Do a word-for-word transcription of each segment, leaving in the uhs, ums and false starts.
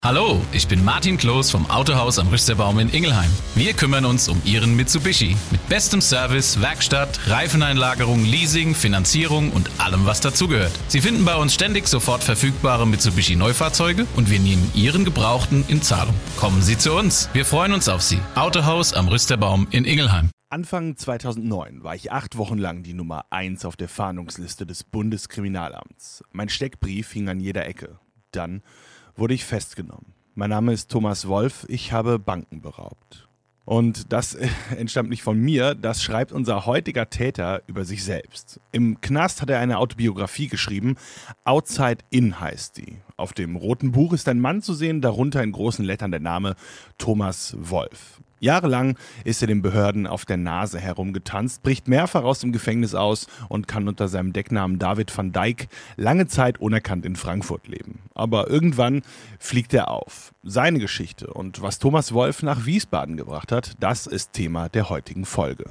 Hallo, ich bin Martin Kloß vom Autohaus am Rüsterbaum in Ingelheim. Wir kümmern uns um Ihren Mitsubishi. Mit bestem Service, Werkstatt, Reifeneinlagerung, Leasing, Finanzierung und allem, was dazugehört. Sie finden bei uns ständig sofort verfügbare Mitsubishi-Neufahrzeuge und wir nehmen Ihren Gebrauchten in Zahlung. Kommen Sie zu uns. Wir freuen uns auf Sie. Autohaus am Rüsterbaum in Ingelheim. Anfang zweitausendneun war ich acht Wochen lang die Nummer eins auf der Fahndungsliste des Bundeskriminalamts. Mein Steckbrief hing an jeder Ecke. Dann wurde ich festgenommen. Mein Name ist Thomas Wolf, ich habe Banken beraubt. Und das entstammt nicht von mir, das schreibt unser heutiger Täter über sich selbst. Im Knast hat er eine Autobiografie geschrieben, Outside In heißt die. Auf dem roten Buch ist ein Mann zu sehen, darunter in großen Lettern der Name Thomas Wolf. Jahrelang ist er den Behörden auf der Nase herumgetanzt, bricht mehrfach aus dem Gefängnis aus und kann unter seinem Decknamen David van Dijk lange Zeit unerkannt in Frankfurt leben. Aber irgendwann fliegt er auf. Seine Geschichte und was Thomas Wolf nach Wiesbaden gebracht hat, das ist Thema der heutigen Folge.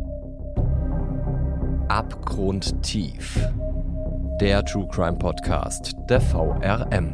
Abgrundtief. Der True Crime Podcast der V R M.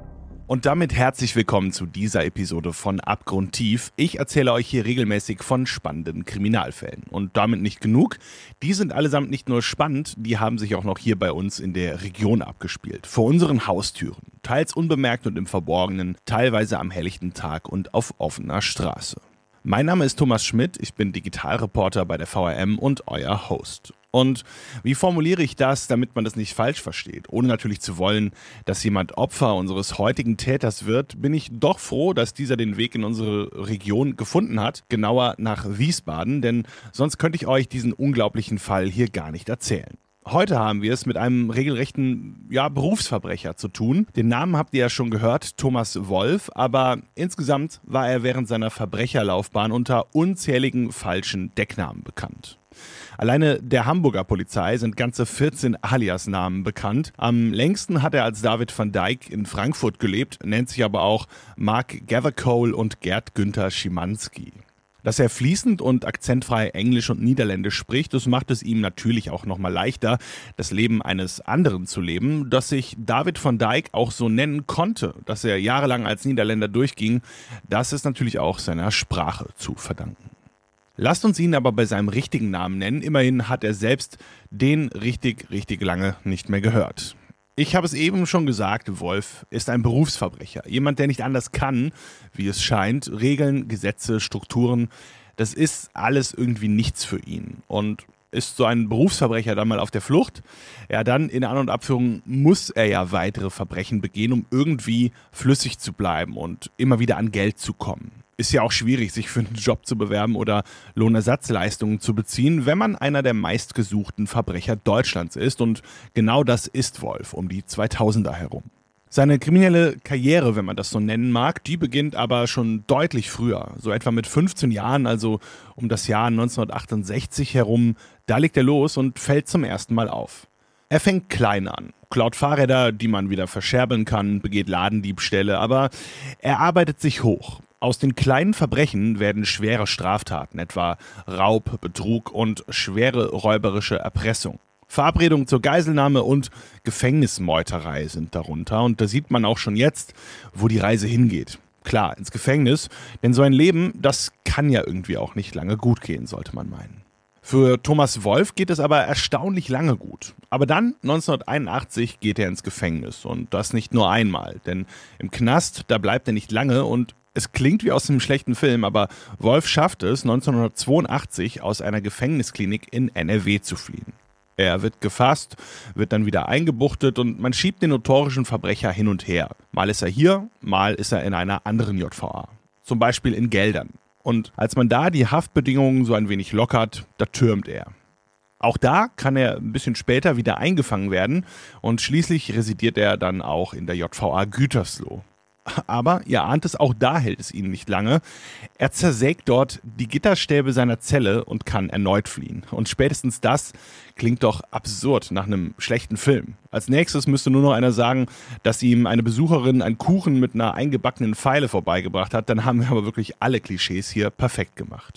Und damit herzlich willkommen zu dieser Episode von Abgrundtief. Ich erzähle euch hier regelmäßig von spannenden Kriminalfällen. Und damit nicht genug. Die sind allesamt nicht nur spannend, die haben sich auch noch hier bei uns in der Region abgespielt. Vor unseren Haustüren. Teils unbemerkt und im Verborgenen, teilweise am helllichten Tag und auf offener Straße. Mein Name ist Thomas Schmidt, ich bin Digitalreporter bei der V R M und euer Host. Und wie formuliere ich das, damit man das nicht falsch versteht? Ohne natürlich zu wollen, dass jemand Opfer unseres heutigen Täters wird, bin ich doch froh, dass dieser den Weg in unsere Region gefunden hat, genauer nach Wiesbaden, denn sonst könnte ich euch diesen unglaublichen Fall hier gar nicht erzählen. Heute haben wir es mit einem regelrechten ja, Berufsverbrecher zu tun. Den Namen habt ihr ja schon gehört, Thomas Wolf, aber insgesamt war er während seiner Verbrecherlaufbahn unter unzähligen falschen Decknamen bekannt. Alleine der Hamburger Polizei sind ganze vierzehn Aliasnamen bekannt. Am längsten hat er als David van Dijk in Frankfurt gelebt, nennt sich aber auch Mark Gathercole und Gerd Günther Schimanski. Dass er fließend und akzentfrei Englisch und Niederländisch spricht, das macht es ihm natürlich auch nochmal leichter, das Leben eines anderen zu leben. Dass sich David van Dijk auch so nennen konnte, dass er jahrelang als Niederländer durchging, das ist natürlich auch seiner Sprache zu verdanken. Lasst uns ihn aber bei seinem richtigen Namen nennen. Immerhin hat er selbst den richtig, richtig lange nicht mehr gehört. Ich habe es eben schon gesagt, Wolf ist ein Berufsverbrecher. Jemand, der nicht anders kann, wie es scheint. Regeln, Gesetze, Strukturen, das ist alles irgendwie nichts für ihn. Und ist so ein Berufsverbrecher dann mal auf der Flucht, ja dann in An- und Abführung muss er ja weitere Verbrechen begehen, um irgendwie flüssig zu bleiben und immer wieder an Geld zu kommen. Ist ja auch schwierig, sich für einen Job zu bewerben oder Lohnersatzleistungen zu beziehen, wenn man einer der meistgesuchten Verbrecher Deutschlands ist. Und genau das ist Wolf um die zweitausender herum. Seine kriminelle Karriere, wenn man das so nennen mag, die beginnt aber schon deutlich früher. So etwa mit fünfzehn Jahren, also um das Jahr neunzehnhundertachtundsechzig herum. Da legt er los und fällt zum ersten Mal auf. Er fängt klein an, klaut Fahrräder, die man wieder verscherbeln kann, begeht Ladendiebstähle, aber er arbeitet sich hoch. Aus den kleinen Verbrechen werden schwere Straftaten, etwa Raub, Betrug und schwere räuberische Erpressung. Verabredungen zur Geiselnahme und Gefängnismeuterei sind darunter. Und da sieht man auch schon jetzt, wo die Reise hingeht. Klar, ins Gefängnis, denn so ein Leben, das kann ja irgendwie auch nicht lange gut gehen, sollte man meinen. Für Thomas Wolf geht es aber erstaunlich lange gut. Aber dann, neunzehnhunderteinundachtzig, geht er ins Gefängnis. Und das nicht nur einmal, denn im Knast, da bleibt er nicht lange und es klingt wie aus einem schlechten Film, aber Wolf schafft es, neunzehnhundertzweiundachtzig aus einer Gefängnisklinik in N R W zu fliehen. Er wird gefasst, wird dann wieder eingebuchtet und man schiebt den notorischen Verbrecher hin und her. Mal ist er hier, mal ist er in einer anderen J V A. Zum Beispiel in Geldern. Und als man da die Haftbedingungen so ein wenig lockert, da türmt er. Auch da kann er ein bisschen später wieder eingefangen werden und schließlich residiert er dann auch in der J V A Gütersloh. Aber, ihr ahnt es, auch da hält es ihn nicht lange. Er zersägt dort die Gitterstäbe seiner Zelle und kann erneut fliehen. Und spätestens das klingt doch absurd nach einem schlechten Film. Als nächstes müsste nur noch einer sagen, dass ihm eine Besucherin einen Kuchen mit einer eingebackenen Feile vorbeigebracht hat. Dann haben wir aber wirklich alle Klischees hier perfekt gemacht.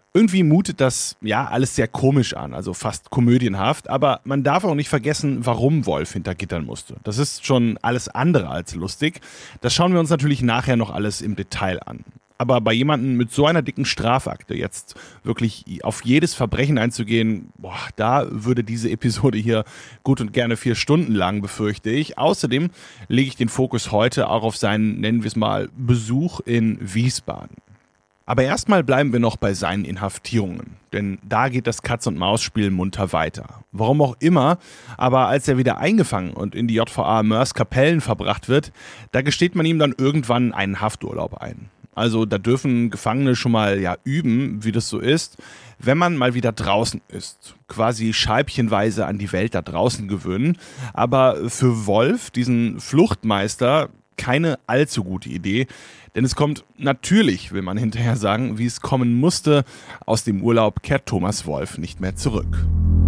Irgendwie mutet das ja alles sehr komisch an, also fast komödienhaft, aber man darf auch nicht vergessen, warum Wolf hinter Gittern musste. Das ist schon alles andere als lustig. Das schauen wir uns natürlich nachher noch alles im Detail an. Aber bei jemandem mit so einer dicken Strafakte jetzt wirklich auf jedes Verbrechen einzugehen, boah, da würde diese Episode hier gut und gerne vier Stunden lang, befürchte ich. Außerdem lege ich den Fokus heute auch auf seinen, nennen wir es mal, Besuch in Wiesbaden. Aber erstmal bleiben wir noch bei seinen Inhaftierungen, denn da geht das Katz-und-Maus-Spiel munter weiter. Warum auch immer, aber als er wieder eingefangen und in die J V A Moers-Kapellen verbracht wird, da gesteht man ihm dann irgendwann einen Hafturlaub ein. Also da dürfen Gefangene schon mal ja üben, wie das so ist, wenn man mal wieder draußen ist. Quasi scheibchenweise an die Welt da draußen gewöhnen. Aber für Wolf, diesen Fluchtmeister, keine allzu gute Idee. Denn es kommt natürlich, will man hinterher sagen, wie es kommen musste. Aus dem Urlaub kehrt Thomas Wolf nicht mehr zurück.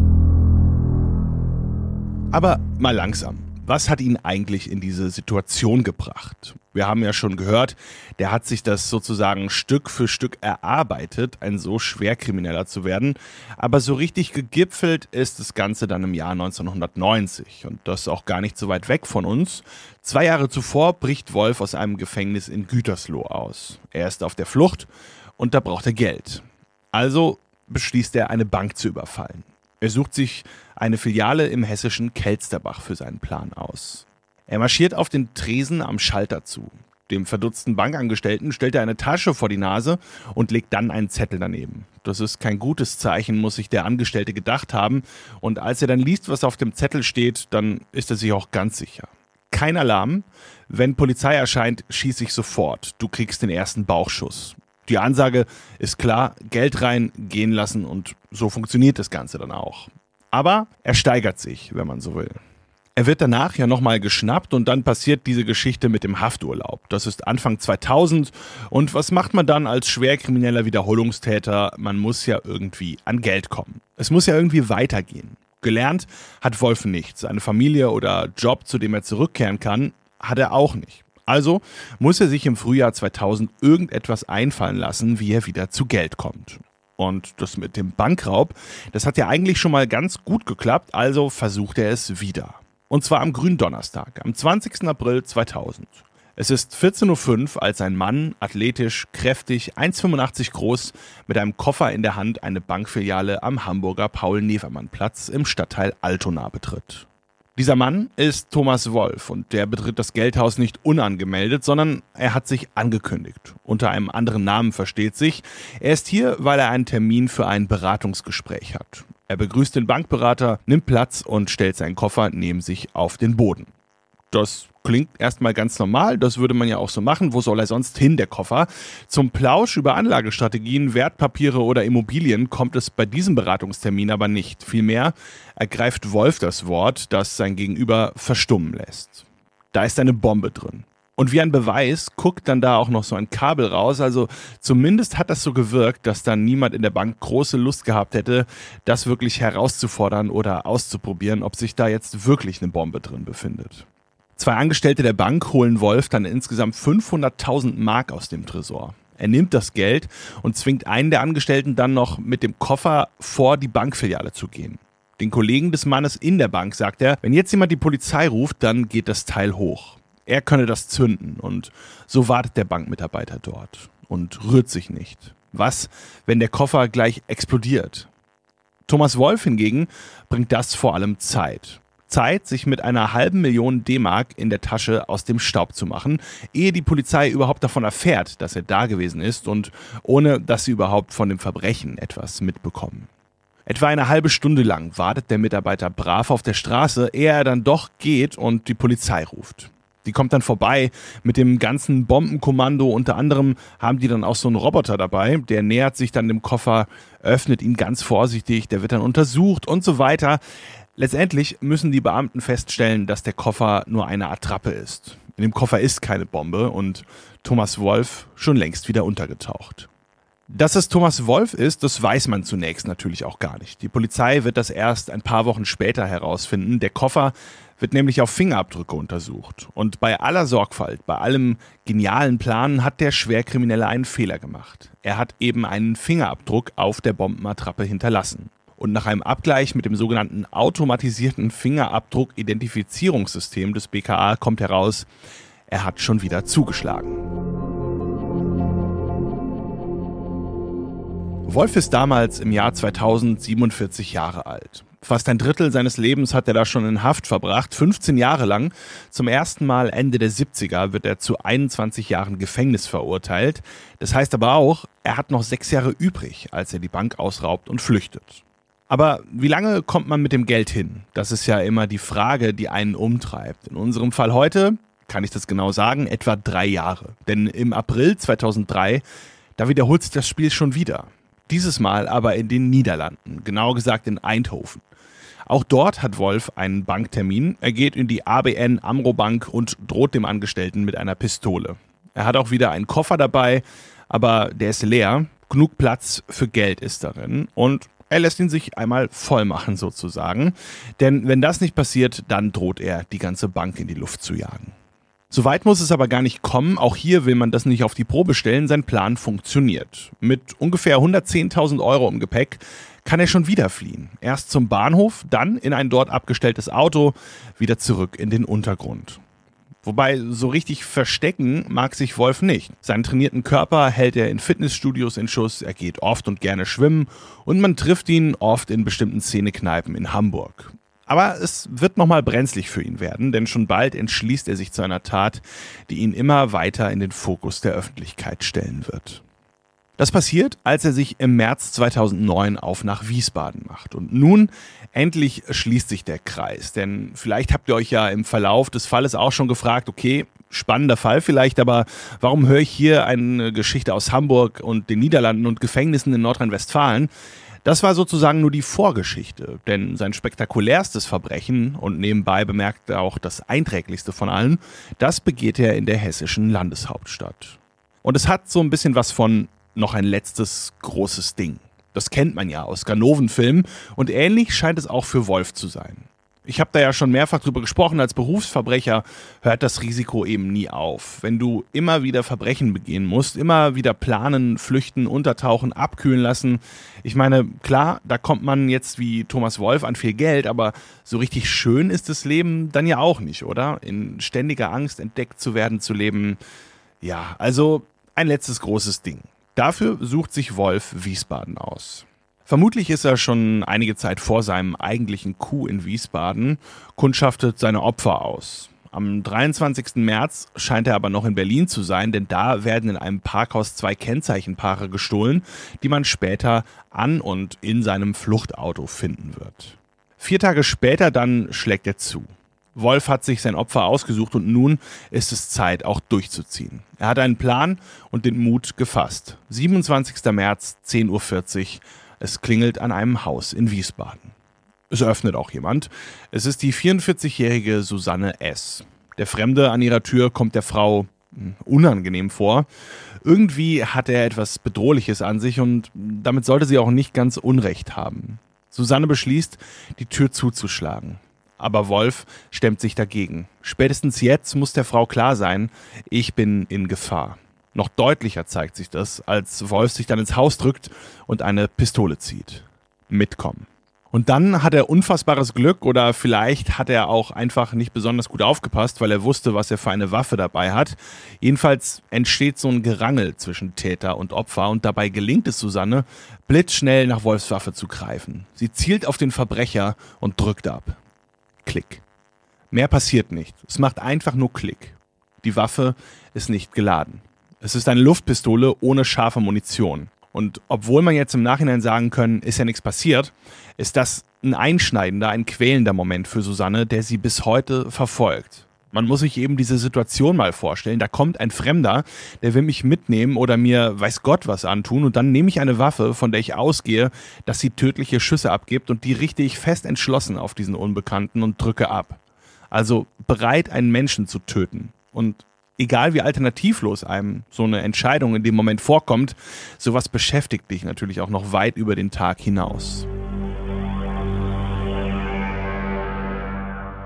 Aber mal langsam. Was hat ihn eigentlich in diese Situation gebracht? Wir haben ja schon gehört, der hat sich das sozusagen Stück für Stück erarbeitet, ein so Schwerkrimineller zu werden. Aber so richtig gegipfelt ist das Ganze dann im Jahr neunzehnhundertneunzig. Und das auch gar nicht so weit weg von uns. Zwei Jahre zuvor bricht Wolf aus einem Gefängnis in Gütersloh aus. Er ist auf der Flucht und da braucht er Geld. Also beschließt er, eine Bank zu überfallen. Er sucht sich eine Filiale im hessischen Kelsterbach für seinen Plan aus. Er marschiert auf den Tresen am Schalter zu. Dem verdutzten Bankangestellten stellt er eine Tasche vor die Nase und legt dann einen Zettel daneben. Das ist kein gutes Zeichen, muss sich der Angestellte gedacht haben. Und als er dann liest, was auf dem Zettel steht, dann ist er sich auch ganz sicher. Kein Alarm. Wenn Polizei erscheint, schieße ich sofort. Du kriegst den ersten Bauchschuss. Die Ansage ist klar, Geld rein, gehen lassen und so funktioniert das Ganze dann auch. Aber er steigert sich, wenn man so will. Er wird danach ja nochmal geschnappt und dann passiert diese Geschichte mit dem Hafturlaub. Das ist Anfang zweitausend und was macht man dann als schwerkrimineller Wiederholungstäter? Man muss ja irgendwie an Geld kommen. Es muss ja irgendwie weitergehen. Gelernt hat Wolf nicht. Seine Familie oder Job, zu dem er zurückkehren kann, hat er auch nicht. Also muss er sich im Frühjahr zweitausend irgendetwas einfallen lassen, wie er wieder zu Geld kommt. Und das mit dem Bankraub, das hat ja eigentlich schon mal ganz gut geklappt, also versucht er es wieder. Und zwar am Gründonnerstag, am zwanzigsten April zweitausend. Es ist vierzehn Uhr fünf, als ein Mann, athletisch, kräftig, eins Komma fünfundachtzig groß, mit einem Koffer in der Hand eine Bankfiliale am Hamburger Paul-Nevermann-Platz im Stadtteil Altona betritt. Dieser Mann ist Thomas Wolf und der betritt das Geldhaus nicht unangemeldet, sondern er hat sich angekündigt. Unter einem anderen Namen versteht sich. Er ist hier, weil er einen Termin für ein Beratungsgespräch hat. Er begrüßt den Bankberater, nimmt Platz und stellt seinen Koffer neben sich auf den Boden. Das klingt erstmal ganz normal, das würde man ja auch so machen. Wo soll er sonst hin, der Koffer? Zum Plausch über Anlagestrategien, Wertpapiere oder Immobilien kommt es bei diesem Beratungstermin aber nicht. Vielmehr ergreift Wolf das Wort, das sein Gegenüber verstummen lässt. Da ist eine Bombe drin. Und wie ein Beweis guckt dann da auch noch so ein Kabel raus. Also zumindest hat das so gewirkt, dass dann niemand in der Bank große Lust gehabt hätte, das wirklich herauszufordern oder auszuprobieren, ob sich da jetzt wirklich eine Bombe drin befindet. Zwei Angestellte der Bank holen Wolf dann insgesamt fünfhunderttausend Mark aus dem Tresor. Er nimmt das Geld und zwingt einen der Angestellten dann noch mit dem Koffer vor die Bankfiliale zu gehen. Den Kollegen des Mannes in der Bank sagt er, wenn jetzt jemand die Polizei ruft, dann geht das Teil hoch. Er könne das zünden und so wartet der Bankmitarbeiter dort und rührt sich nicht. Was, wenn der Koffer gleich explodiert? Thomas Wolf hingegen bringt das vor allem Zeit. Zeit, sich mit einer halben Million D-Mark in der Tasche aus dem Staub zu machen, ehe die Polizei überhaupt davon erfährt, dass er da gewesen ist und ohne, dass sie überhaupt von dem Verbrechen etwas mitbekommen. Etwa eine halbe Stunde lang wartet der Mitarbeiter brav auf der Straße, ehe er dann doch geht und die Polizei ruft. Die kommt dann vorbei mit dem ganzen Bombenkommando. Unter anderem haben die dann auch so einen Roboter dabei. Der nähert sich dann dem Koffer, öffnet ihn ganz vorsichtig, der wird dann untersucht und so weiter. Letztendlich müssen die Beamten feststellen, dass der Koffer nur eine Attrappe ist. In dem Koffer ist keine Bombe und Thomas Wolf schon längst wieder untergetaucht. Dass es Thomas Wolf ist, das weiß man zunächst natürlich auch gar nicht. Die Polizei wird das erst ein paar Wochen später herausfinden. Der Koffer wird nämlich auf Fingerabdrücke untersucht. Und bei aller Sorgfalt, bei allem genialen Plan hat der Schwerkriminelle einen Fehler gemacht. Er hat eben einen Fingerabdruck auf der Bombenattrappe hinterlassen. Und nach einem Abgleich mit dem sogenannten automatisierten Fingerabdruck-Identifizierungssystem des B K A kommt heraus, er hat schon wieder zugeschlagen. Wolf ist damals im Jahr zweitausend siebenundvierzig Jahre alt. Fast ein Drittel seines Lebens hat er da schon in Haft verbracht, fünfzehn Jahre lang. Zum ersten Mal Ende der siebziger wird er zu einundzwanzig Jahren Gefängnis verurteilt. Das heißt aber auch, er hat noch sechs Jahre übrig, als er die Bank ausraubt und flüchtet. Aber wie lange kommt man mit dem Geld hin? Das ist ja immer die Frage, die einen umtreibt. In unserem Fall heute, kann ich das genau sagen, etwa drei Jahre. Denn im April zweitausenddrei, da wiederholt sich das Spiel schon wieder. Dieses Mal aber in den Niederlanden, genauer gesagt in Eindhoven. Auch dort hat Wolf einen Banktermin. Er geht in die A B N AMRO Bank und droht dem Angestellten mit einer Pistole. Er hat auch wieder einen Koffer dabei, aber der ist leer. Genug Platz für Geld ist darin und er lässt ihn sich einmal voll machen sozusagen. Denn wenn das nicht passiert, dann droht er, die ganze Bank in die Luft zu jagen. Soweit muss es aber gar nicht kommen. Auch hier will man das nicht auf die Probe stellen. Sein Plan funktioniert. Mit ungefähr hundertzehntausend Euro im Gepäck kann er schon wieder fliehen. Erst zum Bahnhof, dann in ein dort abgestelltes Auto, wieder zurück in den Untergrund. Wobei, so richtig verstecken mag sich Wolf nicht. Seinen trainierten Körper hält er in Fitnessstudios in Schuss, er geht oft und gerne schwimmen und man trifft ihn oft in bestimmten Szenekneipen in Hamburg. Aber es wird nochmal brenzlig für ihn werden, denn schon bald entschließt er sich zu einer Tat, die ihn immer weiter in den Fokus der Öffentlichkeit stellen wird. Das passiert, als er sich im März zweitausendneun auf nach Wiesbaden macht. Und nun endlich schließt sich der Kreis. Denn vielleicht habt ihr euch ja im Verlauf des Falles auch schon gefragt, okay, spannender Fall vielleicht, aber warum höre ich hier eine Geschichte aus Hamburg und den Niederlanden und Gefängnissen in Nordrhein-Westfalen? Das war sozusagen nur die Vorgeschichte, denn sein spektakulärstes Verbrechen und nebenbei bemerkt auch das einträglichste von allen, das begeht er in der hessischen Landeshauptstadt. Und es hat so ein bisschen was von noch ein letztes großes Ding. Das kennt man ja aus Ganoven-Filmen und ähnlich scheint es auch für Wolf zu sein. Ich habe da ja schon mehrfach drüber gesprochen, als Berufsverbrecher hört das Risiko eben nie auf. Wenn du immer wieder Verbrechen begehen musst, immer wieder planen, flüchten, untertauchen, abkühlen lassen. Ich meine, klar, da kommt man jetzt wie Thomas Wolf an viel Geld, aber so richtig schön ist das Leben dann ja auch nicht, oder? In ständiger Angst entdeckt zu werden, zu leben. Ja, also ein letztes großes Ding. Dafür sucht sich Wolf Wiesbaden aus. Vermutlich ist er schon einige Zeit vor seinem eigentlichen Coup in Wiesbaden, kundschaftet seine Opfer aus. Am dreiundzwanzigsten März scheint er aber noch in Berlin zu sein, denn da werden in einem Parkhaus zwei Kennzeichenpaare gestohlen, die man später an und in seinem Fluchtauto finden wird. Vier Tage später dann schlägt er zu. Wolf hat sich sein Opfer ausgesucht und nun ist es Zeit, auch durchzuziehen. Er hat einen Plan und den Mut gefasst. siebenundzwanzigster März, zehn Uhr vierzig. Es klingelt an einem Haus in Wiesbaden. Es öffnet auch jemand. Es ist die vierundvierzigjährige Susanne S. Der Fremde an ihrer Tür kommt der Frau unangenehm vor. Irgendwie hat er etwas Bedrohliches an sich und damit sollte sie auch nicht ganz Unrecht haben. Susanne beschließt, die Tür zuzuschlagen. Aber Wolf stemmt sich dagegen. Spätestens jetzt muss der Frau klar sein, ich bin in Gefahr. Noch deutlicher zeigt sich das, als Wolf sich dann ins Haus drückt und eine Pistole zieht. Mitkommen. Und dann hat er unfassbares Glück oder vielleicht hat er auch einfach nicht besonders gut aufgepasst, weil er wusste, was er für eine Waffe dabei hat. Jedenfalls entsteht so ein Gerangel zwischen Täter und Opfer und dabei gelingt es Susanne, blitzschnell nach Wolfs Waffe zu greifen. Sie zielt auf den Verbrecher und drückt ab. Klick. Mehr passiert nicht. Es macht einfach nur Klick. Die Waffe ist nicht geladen. Es ist eine Luftpistole ohne scharfe Munition. Und obwohl man jetzt im Nachhinein sagen können, ist ja nichts passiert, ist das ein einschneidender, ein quälender Moment für Susanne, der sie bis heute verfolgt. Man muss sich eben diese Situation mal vorstellen, da kommt ein Fremder, der will mich mitnehmen oder mir weiß Gott was antun und dann nehme ich eine Waffe, von der ich ausgehe, dass sie tödliche Schüsse abgibt und die richte ich fest entschlossen auf diesen Unbekannten und drücke ab. Also bereit, einen Menschen zu töten. Und egal wie alternativlos einem so eine Entscheidung in dem Moment vorkommt, sowas beschäftigt dich natürlich auch noch weit über den Tag hinaus.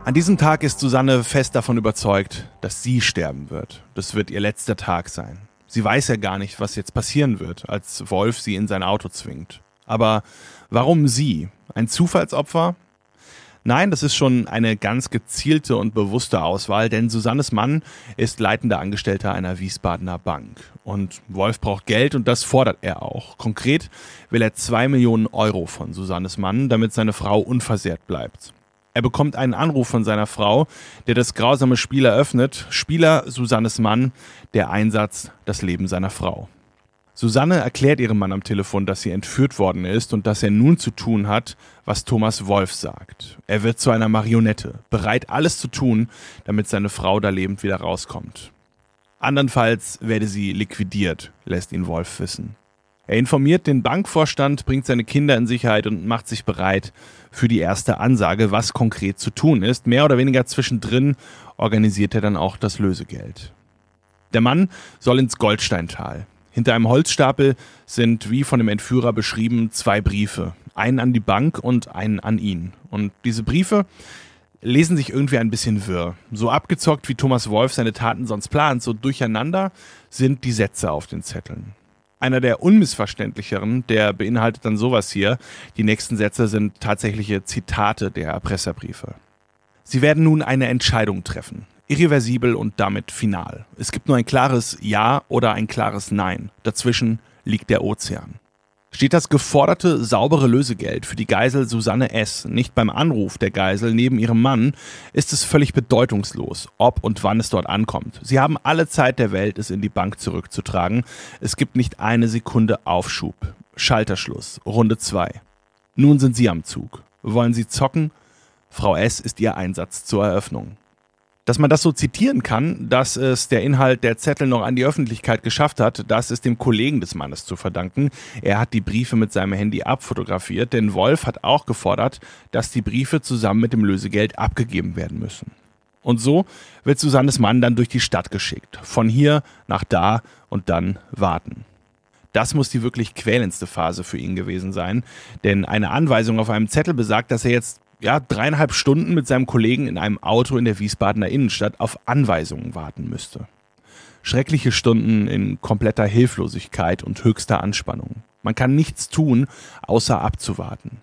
An diesem Tag ist Susanne fest davon überzeugt, dass sie sterben wird. Das wird ihr letzter Tag sein. Sie weiß ja gar nicht, was jetzt passieren wird, als Wolf sie in sein Auto zwingt. Aber warum sie? Ein Zufallsopfer? Nein, das ist schon eine ganz gezielte und bewusste Auswahl, denn Susannes Mann ist leitender Angestellter einer Wiesbadener Bank. Und Wolf braucht Geld und das fordert er auch. Konkret will er zwei Millionen Euro von Susannes Mann, damit seine Frau unversehrt bleibt. Er bekommt einen Anruf von seiner Frau, der das grausame Spiel eröffnet. Spieler Susannes Mann, der Einsatz, das Leben seiner Frau. Susanne erklärt ihrem Mann am Telefon, dass sie entführt worden ist und dass er nun zu tun hat, was Thomas Wolf sagt. Er wird zu einer Marionette, bereit alles zu tun, damit seine Frau da lebend wieder rauskommt. Andernfalls werde sie liquidiert, lässt ihn Wolf wissen. Er informiert den Bankvorstand, bringt seine Kinder in Sicherheit und macht sich bereit für die erste Ansage, was konkret zu tun ist. Mehr oder weniger zwischendrin organisiert er dann auch das Lösegeld. Der Mann soll ins Goldsteintal. Hinter einem Holzstapel sind, wie von dem Entführer beschrieben, zwei Briefe. Einen an die Bank und einen an ihn. Und diese Briefe lesen sich irgendwie ein bisschen wirr. So abgezockt, wie Thomas Wolf seine Taten sonst plant, so durcheinander sind die Sätze auf den Zetteln. Einer der unmissverständlicheren, der beinhaltet dann sowas hier. Die nächsten Sätze sind tatsächliche Zitate der Erpresserbriefe. Sie werden nun eine Entscheidung treffen. Irreversibel und damit final. Es gibt nur ein klares Ja oder ein klares Nein. Dazwischen liegt der Ozean. Steht das geforderte, saubere Lösegeld für die Geisel Susanne S. nicht beim Anruf der Geisel neben ihrem Mann, ist es völlig bedeutungslos, ob und wann es dort ankommt. Sie haben alle Zeit der Welt, es in die Bank zurückzutragen. Es gibt nicht eine Sekunde Aufschub. Schalterschluss, Runde zwei. Nun sind Sie am Zug. Wollen Sie zocken? Frau S. ist Ihr Einsatz zur Eröffnung. Dass man das so zitieren kann, dass es der Inhalt der Zettel noch an die Öffentlichkeit geschafft hat, das ist dem Kollegen des Mannes zu verdanken. Er hat die Briefe mit seinem Handy abfotografiert, denn Wolf hat auch gefordert, dass die Briefe zusammen mit dem Lösegeld abgegeben werden müssen. Und so wird Susannes Mann dann durch die Stadt geschickt. Von hier nach da und dann warten. Das muss die wirklich quälendste Phase für ihn gewesen sein, denn eine Anweisung auf einem Zettel besagt, dass er jetzt ja, dreieinhalb Stunden mit seinem Kollegen in einem Auto in der Wiesbadener Innenstadt auf Anweisungen warten müsste. Schreckliche Stunden in kompletter Hilflosigkeit und höchster Anspannung. Man kann nichts tun, außer abzuwarten.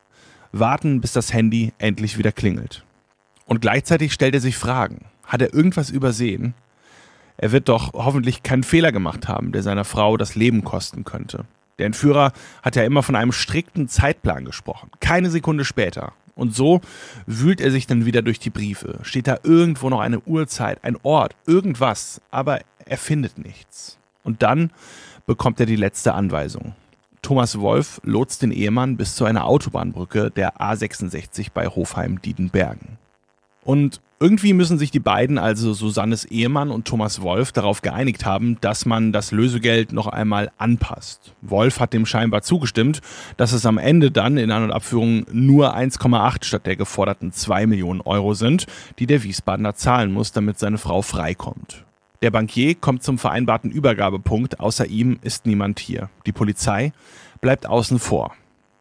Warten, bis das Handy endlich wieder klingelt. Und gleichzeitig stellt er sich Fragen. Hat er irgendwas übersehen? Er wird doch hoffentlich keinen Fehler gemacht haben, der seiner Frau das Leben kosten könnte. Der Entführer hat ja immer von einem strikten Zeitplan gesprochen. Keine Sekunde später. Und so wühlt er sich dann wieder durch die Briefe. Steht da irgendwo noch eine Uhrzeit, ein Ort, irgendwas, aber er findet nichts. Und dann bekommt er die letzte Anweisung. Thomas Wolf lotst den Ehemann bis zu einer Autobahnbrücke der A sechsundsechzig bei Hofheim-Diedenbergen. Und irgendwie müssen sich die beiden, also Susannes Ehemann und Thomas Wolf, darauf geeinigt haben, dass man das Lösegeld noch einmal anpasst. Wolf hat dem scheinbar zugestimmt, dass es am Ende dann in An- und Abführung nur eins Komma acht statt der geforderten zwei Millionen Euro sind, die der Wiesbadener zahlen muss, damit seine Frau freikommt. Der Bankier kommt zum vereinbarten Übergabepunkt, außer ihm ist niemand hier. Die Polizei bleibt außen vor.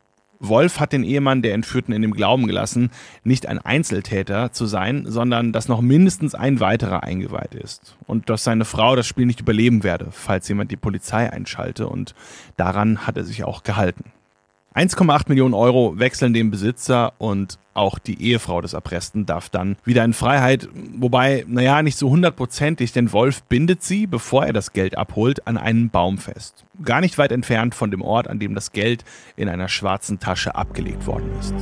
Wolf hat den Ehemann der Entführten in dem Glauben gelassen, nicht ein Einzeltäter zu sein, sondern dass noch mindestens ein weiterer eingeweiht ist. Und dass seine Frau das Spiel nicht überleben werde, falls jemand die Polizei einschalte. Und daran hat er sich auch gehalten. eins Komma acht Millionen Euro wechseln dem Besitzer und auch die Ehefrau des Erpressten darf dann wieder in Freiheit. Wobei, naja, nicht so hundertprozentig, denn Wolf bindet sie, bevor er das Geld abholt, an einen Baum fest. Gar nicht weit entfernt von dem Ort, an dem das Geld in einer schwarzen Tasche abgelegt worden ist.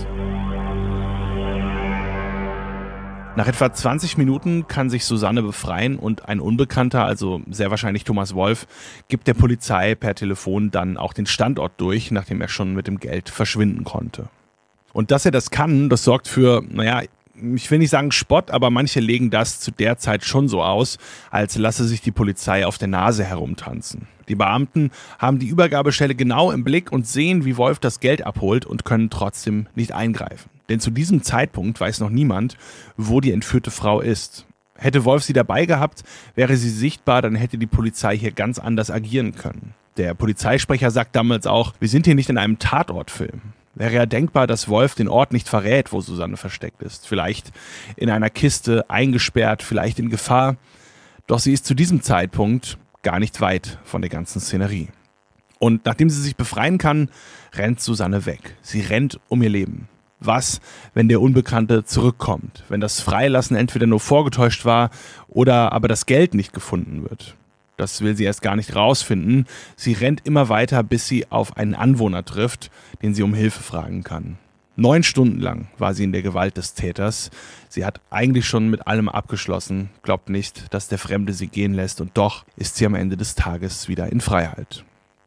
Nach etwa zwanzig Minuten kann sich Susanne befreien und ein Unbekannter, also sehr wahrscheinlich Thomas Wolf, gibt der Polizei per Telefon dann auch den Standort durch, nachdem er schon mit dem Geld verschwinden konnte. Und dass er das kann, das sorgt für, naja, ich will nicht sagen Spott, aber manche legen das zu der Zeit schon so aus, als lasse sich die Polizei auf der Nase herumtanzen. Die Beamten haben die Übergabestelle genau im Blick und sehen, wie Wolf das Geld abholt und können trotzdem nicht eingreifen. Denn zu diesem Zeitpunkt weiß noch niemand, wo die entführte Frau ist. Hätte Wolf sie dabei gehabt, wäre sie sichtbar, dann hätte die Polizei hier ganz anders agieren können. Der Polizeisprecher sagt damals auch, wir sind hier nicht in einem Tatortfilm. Wäre ja denkbar, dass Wolf den Ort nicht verrät, wo Susanne versteckt ist. Vielleicht in einer Kiste, eingesperrt, vielleicht in Gefahr. Doch sie ist zu diesem Zeitpunkt gar nicht weit von der ganzen Szenerie. Und nachdem sie sich befreien kann, rennt Susanne weg. Sie rennt um ihr Leben. Was, wenn der Unbekannte zurückkommt? Wenn das Freilassen entweder nur vorgetäuscht war oder aber das Geld nicht gefunden wird? Das will sie erst gar nicht rausfinden. Sie rennt immer weiter, bis sie auf einen Anwohner trifft, den sie um Hilfe fragen kann. Neun Stunden lang war sie in der Gewalt des Täters. Sie hat eigentlich schon mit allem abgeschlossen, glaubt nicht, dass der Fremde sie gehen lässt, und doch ist sie am Ende des Tages wieder in Freiheit.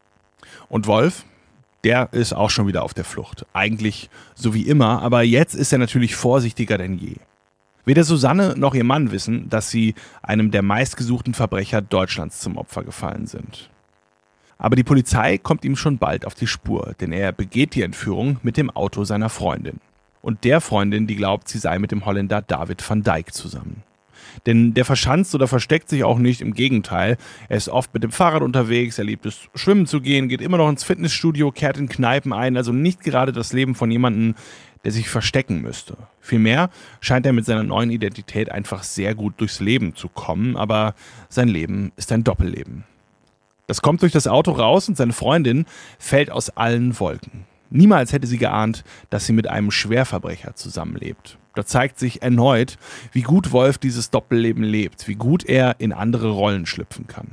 Und Wolf, der ist auch schon wieder auf der Flucht. Eigentlich so wie immer, aber jetzt ist er natürlich vorsichtiger denn je. Weder Susanne noch ihr Mann wissen, dass sie einem der meistgesuchten Verbrecher Deutschlands zum Opfer gefallen sind. Aber die Polizei kommt ihm schon bald auf die Spur, denn er begeht die Entführung mit dem Auto seiner Freundin. Und der Freundin, die glaubt, sie sei mit dem Holländer David van Dijk zusammen. Denn der verschanzt oder versteckt sich auch nicht, im Gegenteil. Er ist oft mit dem Fahrrad unterwegs, er liebt es, schwimmen zu gehen, geht immer noch ins Fitnessstudio, kehrt in Kneipen ein, also nicht gerade das Leben von jemandem, der sich verstecken müsste. Vielmehr scheint er mit seiner neuen Identität einfach sehr gut durchs Leben zu kommen, aber sein Leben ist ein Doppelleben. Das kommt durch das Auto raus und seine Freundin fällt aus allen Wolken. Niemals hätte sie geahnt, dass sie mit einem Schwerverbrecher zusammenlebt. Da zeigt sich erneut, wie gut Wolf dieses Doppelleben lebt, wie gut er in andere Rollen schlüpfen kann.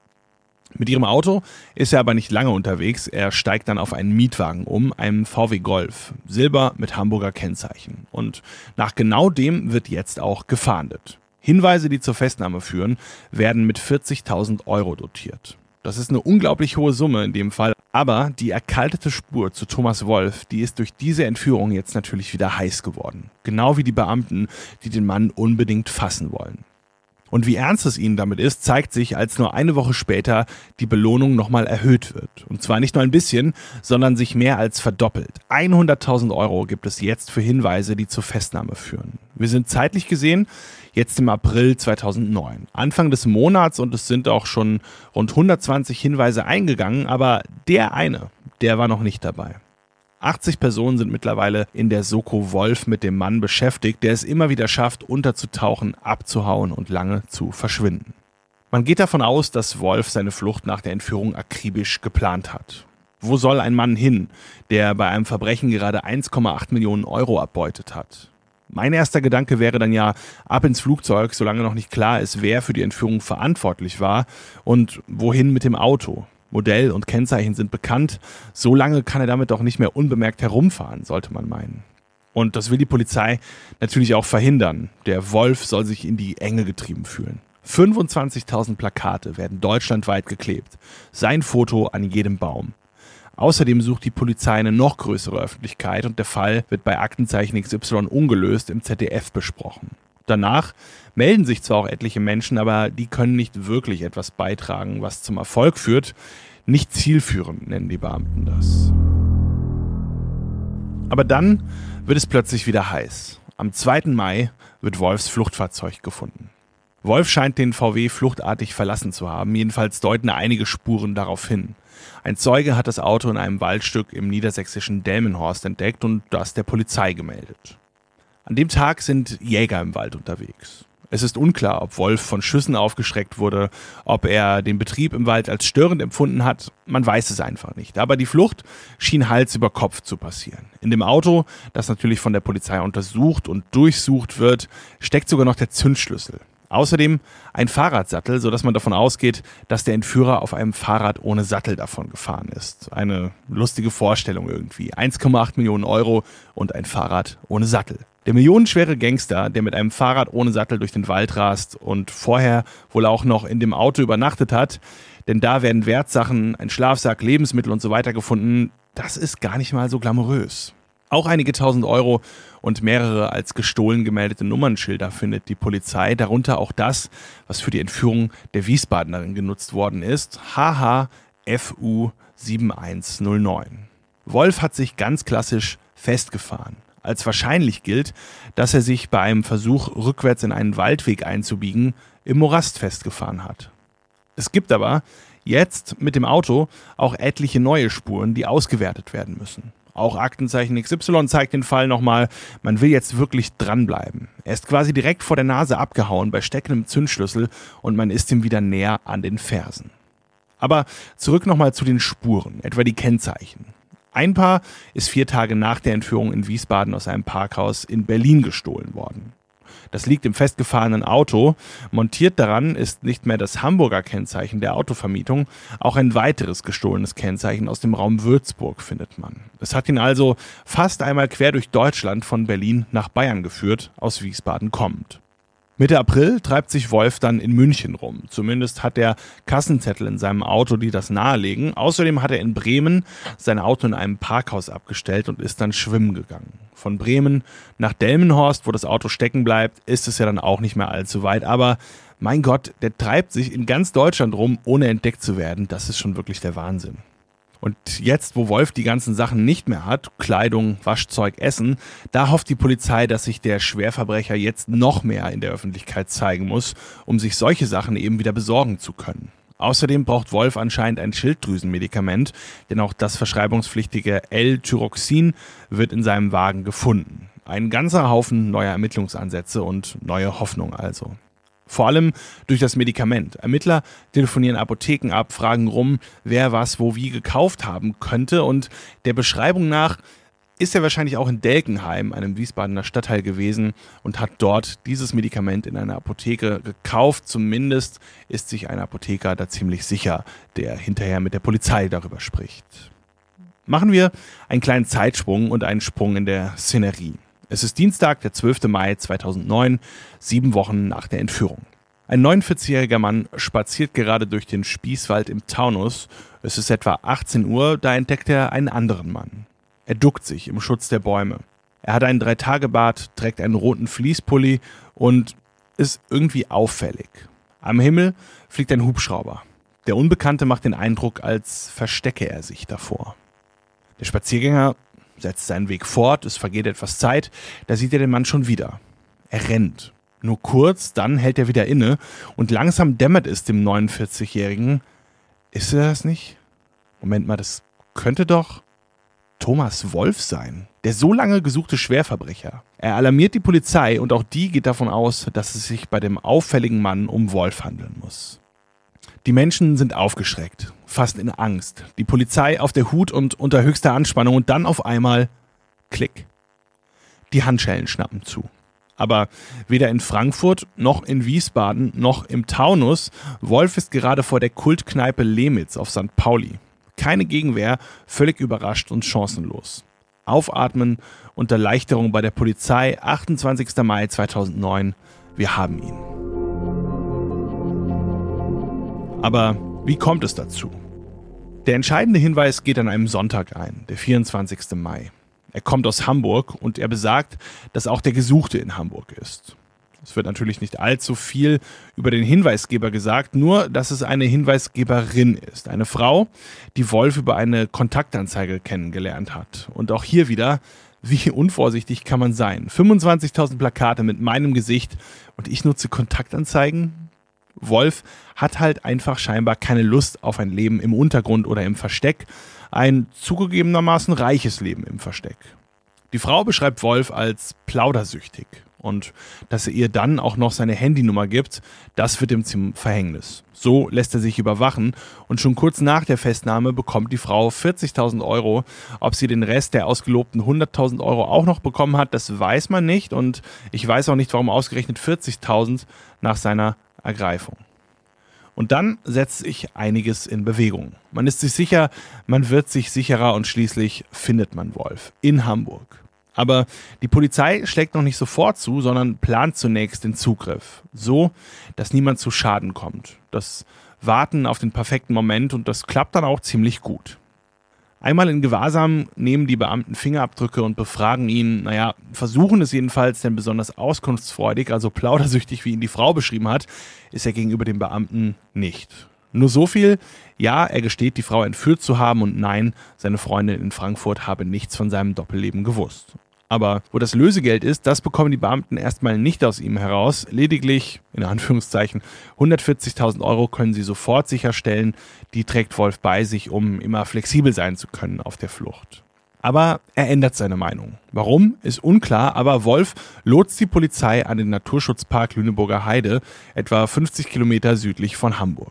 Mit ihrem Auto ist er aber nicht lange unterwegs. Er steigt dann auf einen Mietwagen um, einen V W Golf, Silber mit Hamburger Kennzeichen. Und nach genau dem wird jetzt auch gefahndet. Hinweise, die zur Festnahme führen, werden mit vierzigtausend Euro dotiert. Das ist eine unglaublich hohe Summe in dem Fall, aber die erkaltete Spur zu Thomas Wolf, die ist durch diese Entführung jetzt natürlich wieder heiß geworden. Genau wie die Beamten, die den Mann unbedingt fassen wollen. Und wie ernst es ihnen damit ist, zeigt sich, als nur eine Woche später die Belohnung nochmal erhöht wird. Und zwar nicht nur ein bisschen, sondern sich mehr als verdoppelt. hunderttausend Euro gibt es jetzt für Hinweise, die zur Festnahme führen. Wir sind zeitlich gesehen jetzt im April zweitausendneun, Anfang des Monats, und es sind auch schon rund hundertzwanzig Hinweise eingegangen, aber der eine, der war noch nicht dabei. achtzig Personen sind mittlerweile in der Soko Wolf mit dem Mann beschäftigt, der es immer wieder schafft, unterzutauchen, abzuhauen und lange zu verschwinden. Man geht davon aus, dass Wolf seine Flucht nach der Entführung akribisch geplant hat. Wo soll ein Mann hin, der bei einem Verbrechen gerade eins Komma acht Millionen Euro erbeutet hat? Mein erster Gedanke wäre dann ja, ab ins Flugzeug, solange noch nicht klar ist, wer für die Entführung verantwortlich war und wohin mit dem Auto. Modell und Kennzeichen sind bekannt, so lange kann er damit doch nicht mehr unbemerkt herumfahren, sollte man meinen. Und das will die Polizei natürlich auch verhindern. Der Wolf soll sich in die Enge getrieben fühlen. fünfundzwanzigtausend Plakate werden deutschlandweit geklebt. Sein Foto an jedem Baum. Außerdem sucht die Polizei eine noch größere Öffentlichkeit und der Fall wird bei Aktenzeichen X Y ungelöst im Z D F besprochen. Danach melden sich zwar auch etliche Menschen, aber die können nicht wirklich etwas beitragen, was zum Erfolg führt. Nicht zielführend nennen die Beamten das. Aber dann wird es plötzlich wieder heiß. Am zweiten Mai wird Wolfs Fluchtfahrzeug gefunden. Wolf scheint den V W fluchtartig verlassen zu haben, jedenfalls deuten einige Spuren darauf hin. Ein Zeuge hat das Auto in einem Waldstück im niedersächsischen Delmenhorst entdeckt und das der Polizei gemeldet. An dem Tag sind Jäger im Wald unterwegs. Es ist unklar, ob Wolf von Schüssen aufgeschreckt wurde, ob er den Betrieb im Wald als störend empfunden hat. Man weiß es einfach nicht. Aber die Flucht schien Hals über Kopf zu passieren. In dem Auto, das natürlich von der Polizei untersucht und durchsucht wird, steckt sogar noch der Zündschlüssel. Außerdem ein Fahrradsattel, sodass man davon ausgeht, dass der Entführer auf einem Fahrrad ohne Sattel davon gefahren ist. Eine lustige Vorstellung irgendwie. eins Komma acht Millionen Euro und ein Fahrrad ohne Sattel. Der millionenschwere Gangster, der mit einem Fahrrad ohne Sattel durch den Wald rast und vorher wohl auch noch in dem Auto übernachtet hat, denn da werden Wertsachen, ein Schlafsack, Lebensmittel und so weiter gefunden, das ist gar nicht mal so glamourös. Auch einige tausend Euro und mehrere als gestohlen gemeldete Nummernschilder findet die Polizei, darunter auch das, was für die Entführung der Wiesbadenerin genutzt worden ist, H H F U sieben eins null neun. Wolf hat sich ganz klassisch festgefahren. Als wahrscheinlich gilt, dass er sich bei einem Versuch, rückwärts in einen Waldweg einzubiegen, im Morast festgefahren hat. Es gibt aber jetzt mit dem Auto auch etliche neue Spuren, die ausgewertet werden müssen. Auch Aktenzeichen X Y zeigt den Fall nochmal. Man will jetzt wirklich dranbleiben. Er ist quasi direkt vor der Nase abgehauen bei steckendem Zündschlüssel und man ist ihm wieder näher an den Fersen. Aber zurück nochmal zu den Spuren, etwa die Kennzeichen. Ein Paar ist vier Tage nach der Entführung in Wiesbaden aus einem Parkhaus in Berlin gestohlen worden. Das liegt im festgefahrenen Auto. Montiert daran ist nicht mehr das Hamburger Kennzeichen der Autovermietung, auch ein weiteres gestohlenes Kennzeichen aus dem Raum Würzburg findet man. Es hat ihn also fast einmal quer durch Deutschland von Berlin nach Bayern geführt, aus Wiesbaden kommend. Mitte April treibt sich Wolf dann in München rum. Zumindest hat er Kassenzettel in seinem Auto, die das nahelegen. Außerdem hat er in Bremen sein Auto in einem Parkhaus abgestellt und ist dann schwimmen gegangen. Von Bremen nach Delmenhorst, wo das Auto stecken bleibt, ist es ja dann auch nicht mehr allzu weit. Aber mein Gott, der treibt sich in ganz Deutschland rum, ohne entdeckt zu werden. Das ist schon wirklich der Wahnsinn. Und jetzt, wo Wolf die ganzen Sachen nicht mehr hat, Kleidung, Waschzeug, Essen, da hofft die Polizei, dass sich der Schwerverbrecher jetzt noch mehr in der Öffentlichkeit zeigen muss, um sich solche Sachen eben wieder besorgen zu können. Außerdem braucht Wolf anscheinend ein Schilddrüsenmedikament, denn auch das verschreibungspflichtige L-Tyroxin wird in seinem Wagen gefunden. Ein ganzer Haufen neuer Ermittlungsansätze und neue Hoffnung also. Vor allem durch das Medikament. Ermittler telefonieren Apotheken ab, fragen rum, wer was wo wie gekauft haben könnte. Und der Beschreibung nach ist er wahrscheinlich auch in Delkenheim, einem Wiesbadener Stadtteil gewesen und hat dort dieses Medikament in einer Apotheke gekauft. Zumindest ist sich ein Apotheker da ziemlich sicher, der hinterher mit der Polizei darüber spricht. Machen wir einen kleinen Zeitsprung und einen Sprung in der Szenerie. Es ist Dienstag, der zwölfte Mai zweitausendneun, sieben Wochen nach der Entführung. Ein neunundvierzigjähriger Mann spaziert gerade durch den Spießwald im Taunus. Es ist etwa achtzehn Uhr, da entdeckt er einen anderen Mann. Er duckt sich im Schutz der Bäume. Er hat einen Dreitagebart, trägt einen roten Fleece-Pulli und ist irgendwie auffällig. Am Himmel fliegt ein Hubschrauber. Der Unbekannte macht den Eindruck, als verstecke er sich davor. Der Spaziergänger setzt seinen Weg fort, es vergeht etwas Zeit, da sieht er den Mann schon wieder. Er rennt. Nur kurz, dann hält er wieder inne und langsam dämmert es dem neunundvierzigjährigen. Ist er das nicht? Moment mal, das könnte doch Thomas Wolf sein, der so lange gesuchte Schwerverbrecher. Er alarmiert die Polizei und auch die geht davon aus, dass es sich bei dem auffälligen Mann um Wolf handeln muss. Die Menschen sind aufgeschreckt, fast in Angst. Die Polizei auf der Hut und unter höchster Anspannung und dann auf einmal Klick. Die Handschellen schnappen zu. Aber weder in Frankfurt noch in Wiesbaden noch im Taunus. Wolf ist gerade vor der Kultkneipe Lemitz auf Sankt Pauli. Keine Gegenwehr, völlig überrascht und chancenlos. Aufatmen und Erleichterung bei der Polizei, achtundzwanzigster Mai zweitausendneun. Wir haben ihn. Aber wie kommt es dazu? Der entscheidende Hinweis geht an einem Sonntag ein, der vierundzwanzigster Mai. Er kommt aus Hamburg und er besagt, dass auch der Gesuchte in Hamburg ist. Es wird natürlich nicht allzu viel über den Hinweisgeber gesagt, nur dass es eine Hinweisgeberin ist. Eine Frau, die Wolf über eine Kontaktanzeige kennengelernt hat. Und auch hier wieder, wie unvorsichtig kann man sein? fünfundzwanzigtausend Plakate mit meinem Gesicht und ich nutze Kontaktanzeigen? Wolf hat halt einfach scheinbar keine Lust auf ein Leben im Untergrund oder im Versteck. Ein zugegebenermaßen reiches Leben im Versteck. Die Frau beschreibt Wolf als plaudersüchtig. Und dass er ihr dann auch noch seine Handynummer gibt, das wird ihm zum Verhängnis. So lässt er sich überwachen und schon kurz nach der Festnahme bekommt die Frau vierzigtausend Euro. Ob sie den Rest der ausgelobten hunderttausend Euro auch noch bekommen hat, das weiß man nicht. Und ich weiß auch nicht, warum ausgerechnet vierzigtausend nach seiner Ergreifung. Und dann setzt sich einiges in Bewegung. Man ist sich sicher, man wird sich sicherer und schließlich findet man Wolf in Hamburg. Aber die Polizei schlägt noch nicht sofort zu, sondern plant zunächst den Zugriff. So, dass niemand zu Schaden kommt. Das Warten auf den perfekten Moment und das klappt dann auch ziemlich gut. Einmal in Gewahrsam nehmen die Beamten Fingerabdrücke und befragen ihn, naja, versuchen es jedenfalls, denn besonders auskunftsfreudig, also plaudersüchtig, wie ihn die Frau beschrieben hat, ist er gegenüber den Beamten nicht. Nur so viel, ja, er gesteht, die Frau entführt zu haben und nein, seine Freundin in Frankfurt habe nichts von seinem Doppelleben gewusst. Aber wo das Lösegeld ist, das bekommen die Beamten erstmal nicht aus ihm heraus. Lediglich, in Anführungszeichen, hundertvierzigtausend Euro können sie sofort sicherstellen. Die trägt Wolf bei sich, um immer flexibel sein zu können auf der Flucht. Aber er ändert seine Meinung. Warum, ist unklar, aber Wolf lotst die Polizei an den Naturschutzpark Lüneburger Heide, etwa fünfzig Kilometer südlich von Hamburg.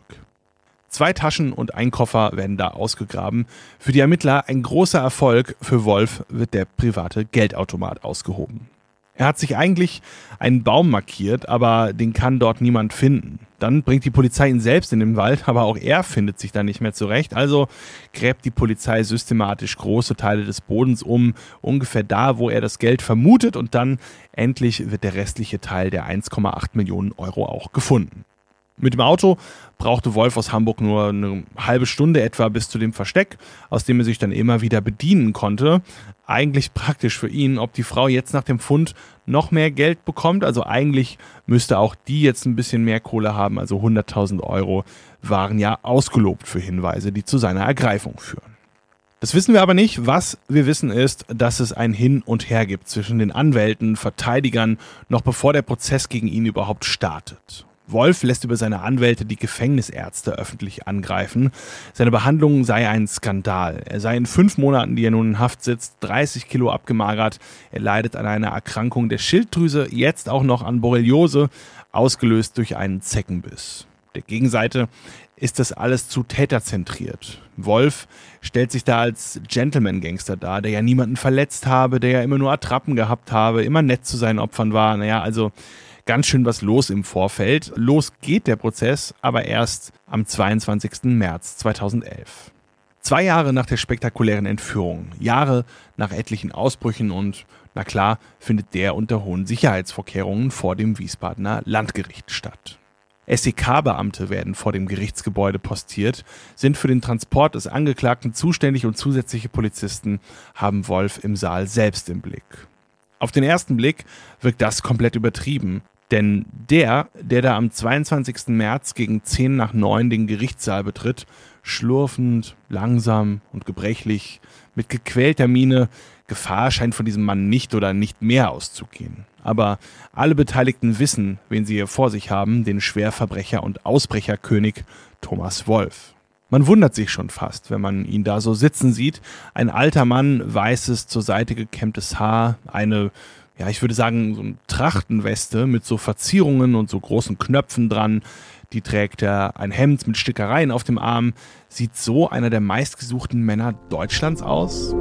Zwei Taschen und ein Koffer werden da ausgegraben. Für die Ermittler ein großer Erfolg, für Wolf wird der private Geldautomat ausgehoben. Er hat sich eigentlich einen Baum markiert, aber den kann dort niemand finden. Dann bringt die Polizei ihn selbst in den Wald, aber auch er findet sich da nicht mehr zurecht. Also gräbt die Polizei systematisch große Teile des Bodens um, ungefähr da, wo er das Geld vermutet. Und dann endlich wird der restliche Teil der eins Komma acht Millionen Euro auch gefunden. Mit dem Auto brauchte Wolf aus Hamburg nur eine halbe Stunde etwa bis zu dem Versteck, aus dem er sich dann immer wieder bedienen konnte. Eigentlich praktisch für ihn, ob die Frau jetzt nach dem Fund noch mehr Geld bekommt. Also eigentlich müsste auch die jetzt ein bisschen mehr Kohle haben. Also hunderttausend Euro waren ja ausgelobt für Hinweise, die zu seiner Ergreifung führen. Das wissen wir aber nicht. Was wir wissen ist, dass es ein Hin und Her gibt zwischen den Anwälten, Verteidigern, noch bevor der Prozess gegen ihn überhaupt startet. Wolf lässt über seine Anwälte die Gefängnisärzte öffentlich angreifen. Seine Behandlung sei ein Skandal. Er sei in fünf Monaten, die er nun in Haft sitzt, dreißig Kilo abgemagert. Er leidet an einer Erkrankung der Schilddrüse, jetzt auch noch an Borreliose, ausgelöst durch einen Zeckenbiss. Der Gegenseite ist das alles zu täterzentriert. Wolf stellt sich da als Gentleman-Gangster dar, der ja niemanden verletzt habe, der ja immer nur Attrappen gehabt habe, immer nett zu seinen Opfern war. Naja, also ganz schön was los im Vorfeld. Los geht der Prozess, aber erst am zweiundzwanzigsten März zweitausendelf. Zwei Jahre nach der spektakulären Entführung, Jahre nach etlichen Ausbrüchen und, na klar, findet der unter hohen Sicherheitsvorkehrungen vor dem Wiesbadener Landgericht statt. S E K-Beamte werden vor dem Gerichtsgebäude postiert, sind für den Transport des Angeklagten zuständig und zusätzliche Polizisten haben Wolf im Saal selbst im Blick. Auf den ersten Blick wirkt das komplett übertrieben. Denn der, der da am zweiundzwanzigsten März gegen zehn nach neun den Gerichtssaal betritt, schlurfend, langsam und gebrechlich, mit gequälter Miene, Gefahr scheint von diesem Mann nicht oder nicht mehr auszugehen. Aber alle Beteiligten wissen, wen sie hier vor sich haben, den Schwerverbrecher und Ausbrecherkönig Thomas Wolf. Man wundert sich schon fast, wenn man ihn da so sitzen sieht. Ein alter Mann, weißes, zur Seite gekämmtes Haar, eine, ja, ich würde sagen, so eine Trachtenweste mit so Verzierungen und so großen Knöpfen dran. Die trägt er, ein Hemd mit Stickereien auf dem Arm. Sieht so einer der meistgesuchten Männer Deutschlands aus?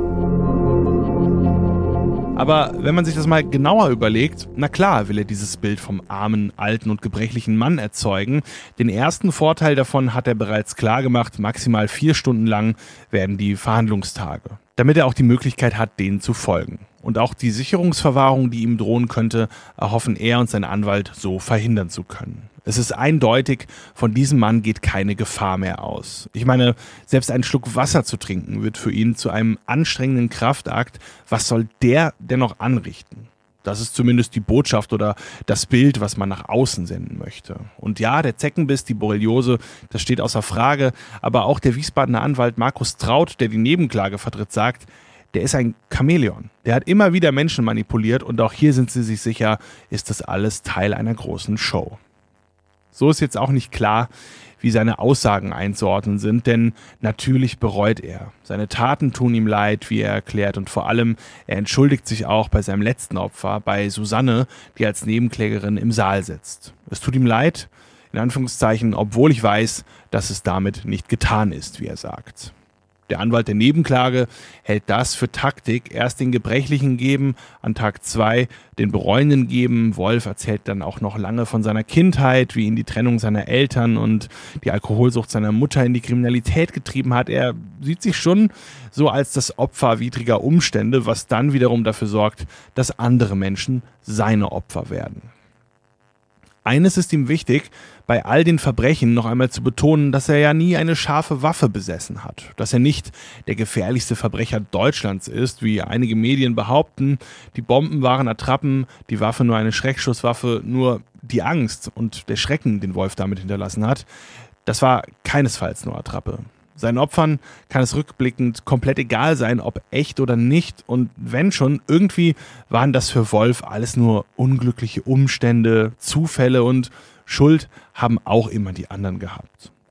Aber wenn man sich das mal genauer überlegt, na klar will er dieses Bild vom armen, alten und gebrechlichen Mann erzeugen. Den ersten Vorteil davon hat er bereits klar gemacht, maximal vier Stunden lang werden die Verhandlungstage, damit er auch die Möglichkeit hat, denen zu folgen. Und auch die Sicherungsverwahrung, die ihm drohen könnte, erhoffen er und sein Anwalt so verhindern zu können. Es ist eindeutig, von diesem Mann geht keine Gefahr mehr aus. Ich meine, selbst einen Schluck Wasser zu trinken wird für ihn zu einem anstrengenden Kraftakt. Was soll der denn noch anrichten? Das ist zumindest die Botschaft oder das Bild, was man nach außen senden möchte. Und ja, der Zeckenbiss, die Borreliose, das steht außer Frage. Aber auch der Wiesbadener Anwalt Markus Traut, der die Nebenklage vertritt, sagt, der ist ein Chamäleon. Der hat immer wieder Menschen manipuliert und auch hier sind sie sich sicher, ist das alles Teil einer großen Show. So ist jetzt auch nicht klar, wie seine Aussagen einzuordnen sind, denn natürlich bereut er. Seine Taten tun ihm leid, wie er erklärt, und vor allem, er entschuldigt sich auch bei seinem letzten Opfer, bei Susanne, die als Nebenklägerin im Saal sitzt. Es tut ihm leid, in Anführungszeichen, obwohl ich weiß, dass es damit nicht getan ist, wie er sagt. Der Anwalt der Nebenklage hält das für Taktik, erst den Gebrechlichen geben, an Tag zwei den Bereuenden geben. Wolf erzählt dann auch noch lange von seiner Kindheit, wie ihn die Trennung seiner Eltern und die Alkoholsucht seiner Mutter in die Kriminalität getrieben hat. Er sieht sich schon so als das Opfer widriger Umstände, was dann wiederum dafür sorgt, dass andere Menschen seine Opfer werden. Eines ist ihm wichtig, bei all den Verbrechen noch einmal zu betonen, dass er ja nie eine scharfe Waffe besessen hat. Dass er nicht der gefährlichste Verbrecher Deutschlands ist, wie einige Medien behaupten. Die Bomben waren Attrappen, die Waffe nur eine Schreckschusswaffe, nur die Angst und der Schrecken, den Wolf damit hinterlassen hat, das war keinesfalls nur Attrappe. Seinen Opfern kann es rückblickend komplett egal sein, ob echt oder nicht. Und wenn schon, irgendwie waren das für Wolf alles nur unglückliche Umstände, Zufälle und Schuld haben auch immer die anderen gehabt.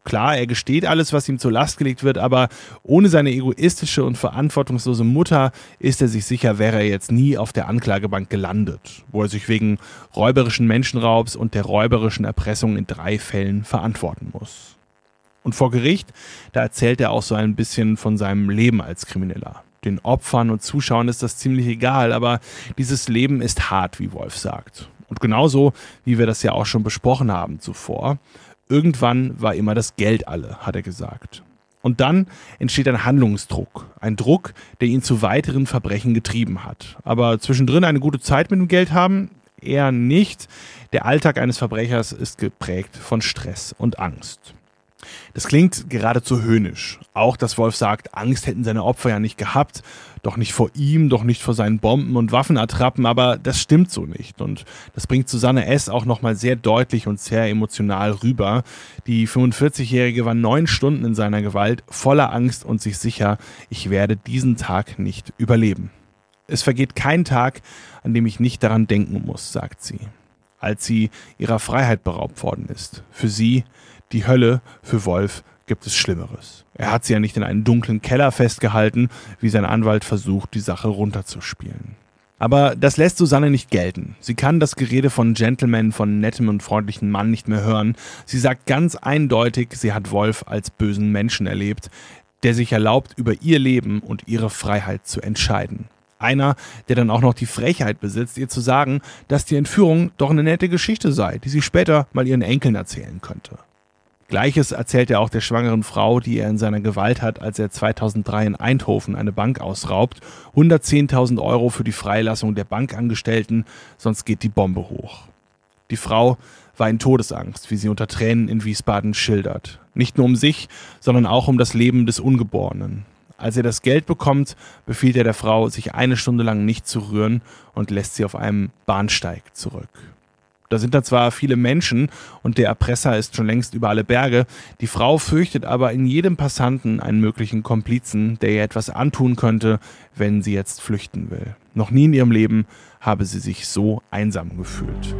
Klar, er gesteht alles, was ihm zur Last gelegt wird, aber ohne seine egoistische und verantwortungslose Mutter ist er sich sicher, wäre er jetzt nie auf der Anklagebank gelandet, wo er sich wegen räuberischen Menschenraubs und der räuberischen Erpressung in drei Fällen verantworten muss. Und vor Gericht, da erzählt er auch so ein bisschen von seinem Leben als Krimineller. Den Opfern und Zuschauern ist das ziemlich egal, aber dieses Leben ist hart, wie Wolf sagt. Und genauso, wie wir das ja auch schon besprochen haben zuvor. Irgendwann war immer das Geld alle, hat er gesagt. Und dann entsteht ein Handlungsdruck. Ein Druck, der ihn zu weiteren Verbrechen getrieben hat. Aber zwischendrin eine gute Zeit mit dem Geld haben? Eher nicht. Der Alltag eines Verbrechers ist geprägt von Stress und Angst. Das klingt geradezu höhnisch. Auch, dass Wolf sagt, Angst hätten seine Opfer ja nicht gehabt. Doch nicht vor ihm, doch nicht vor seinen Bomben- und Waffenattrappen, aber das stimmt so nicht. Und das bringt Susanne S. auch nochmal sehr deutlich und sehr emotional rüber. Die fünfundvierzigjährige war neun Stunden in seiner Gewalt, voller Angst und sich sicher, ich werde diesen Tag nicht überleben. Es vergeht kein Tag, an dem ich nicht daran denken muss, sagt sie. Als sie ihrer Freiheit beraubt worden ist. Für sie die Hölle, für Wolf gibt es Schlimmeres. Er hat sie ja nicht in einen dunklen Keller festgehalten, wie sein Anwalt versucht, die Sache runterzuspielen. Aber das lässt Susanne nicht gelten. Sie kann das Gerede von Gentleman, von nettem und freundlichen Mann nicht mehr hören. Sie sagt ganz eindeutig, sie hat Wolf als bösen Menschen erlebt, der sich erlaubt, über ihr Leben und ihre Freiheit zu entscheiden. Einer, der dann auch noch die Frechheit besitzt, ihr zu sagen, dass die Entführung doch eine nette Geschichte sei, die sie später mal ihren Enkeln erzählen könnte. Gleiches erzählt er auch der schwangeren Frau, die er in seiner Gewalt hat, als er zweitausenddrei in Eindhoven eine Bank ausraubt. hundertzehntausend Euro für die Freilassung der Bankangestellten, sonst geht die Bombe hoch. Die Frau war in Todesangst, wie sie unter Tränen in Wiesbaden schildert. Nicht nur um sich, sondern auch um das Leben des Ungeborenen. Als er das Geld bekommt, befiehlt er der Frau, sich eine Stunde lang nicht zu rühren und lässt sie auf einem Bahnsteig zurück. Da sind da zwar viele Menschen und der Erpresser ist schon längst über alle Berge, die Frau fürchtet aber in jedem Passanten einen möglichen Komplizen, der ihr etwas antun könnte, wenn sie jetzt flüchten will. Noch nie in ihrem Leben habe sie sich so einsam gefühlt.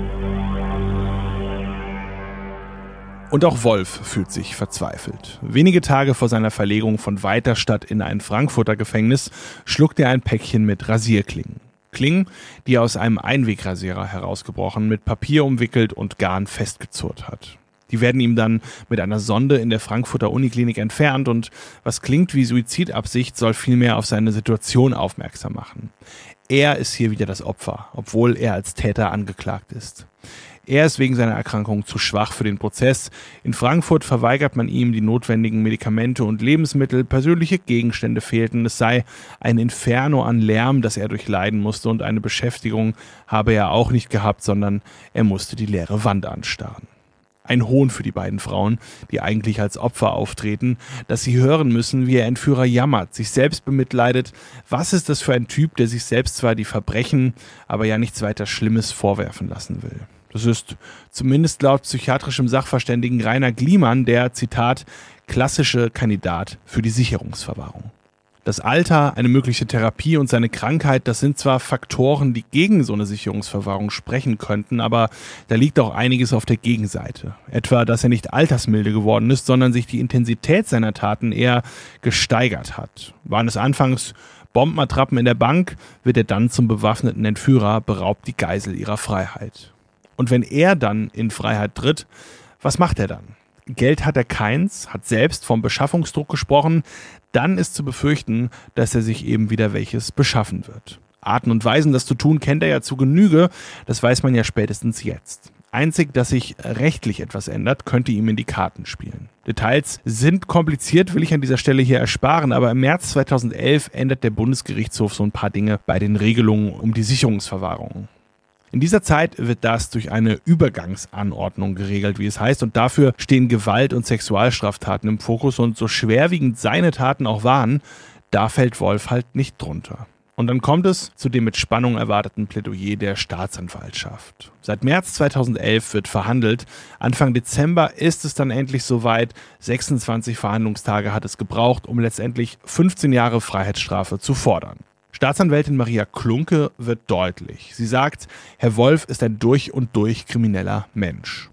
Und auch Wolf fühlt sich verzweifelt. Wenige Tage vor seiner Verlegung von Weiterstadt in ein Frankfurter Gefängnis schluckt er ein Päckchen mit Rasierklingen. Klingen, die er aus einem Einwegrasierer herausgebrochen, mit Papier umwickelt und Garn festgezurrt hat. Die werden ihm dann mit einer Sonde in der Frankfurter Uniklinik entfernt und was klingt wie Suizidabsicht, soll vielmehr auf seine Situation aufmerksam machen. Er ist hier wieder das Opfer, obwohl er als Täter angeklagt ist. Er ist wegen seiner Erkrankung zu schwach für den Prozess. In Frankfurt verweigert man ihm die notwendigen Medikamente und Lebensmittel, persönliche Gegenstände fehlten. Es sei ein Inferno an Lärm, das er durchleiden musste und eine Beschäftigung habe er auch nicht gehabt, sondern er musste die leere Wand anstarren. Ein Hohn für die beiden Frauen, die eigentlich als Opfer auftreten, dass sie hören müssen, wie ihr Entführer jammert, sich selbst bemitleidet. Was ist das für ein Typ, der sich selbst zwar die Verbrechen, aber ja nichts weiter Schlimmes vorwerfen lassen will? Das ist zumindest laut psychiatrischem Sachverständigen Rainer Gliemann der, Zitat, klassische Kandidat für die Sicherungsverwahrung. Das Alter, eine mögliche Therapie und seine Krankheit, das sind zwar Faktoren, die gegen so eine Sicherungsverwahrung sprechen könnten, aber da liegt auch einiges auf der Gegenseite. Etwa, dass er nicht altersmilde geworden ist, sondern sich die Intensität seiner Taten eher gesteigert hat. Waren es anfangs Bombenattrappen in der Bank, wird er dann zum bewaffneten Entführer, beraubt die Geisel ihrer Freiheit. Und wenn er dann in Freiheit tritt, was macht er dann? Geld hat er keins, hat selbst vom Beschaffungsdruck gesprochen, dann ist zu befürchten, dass er sich eben wieder welches beschaffen wird. Arten und Weisen, das zu tun, kennt er ja zu Genüge, das weiß man ja spätestens jetzt. Einzig, dass sich rechtlich etwas ändert, könnte ihm in die Karten spielen. Details sind kompliziert, will ich an dieser Stelle hier ersparen, aber im März zweitausendelf ändert der Bundesgerichtshof so ein paar Dinge bei den Regelungen um die Sicherungsverwahrung. In dieser Zeit wird das durch eine Übergangsanordnung geregelt, wie es heißt, und dafür stehen Gewalt- und Sexualstraftaten im Fokus und so schwerwiegend seine Taten auch waren, da fällt Wolf halt nicht drunter. Und dann kommt es zu dem mit Spannung erwarteten Plädoyer der Staatsanwaltschaft. Seit März zweitausendelf wird verhandelt. Anfang Dezember ist es dann endlich soweit. sechsundzwanzig Verhandlungstage hat es gebraucht, um letztendlich fünfzehn Jahre Freiheitsstrafe zu fordern. Staatsanwältin Maria Klunke wird deutlich. Sie sagt, Herr Wolf ist ein durch und durch krimineller Mensch.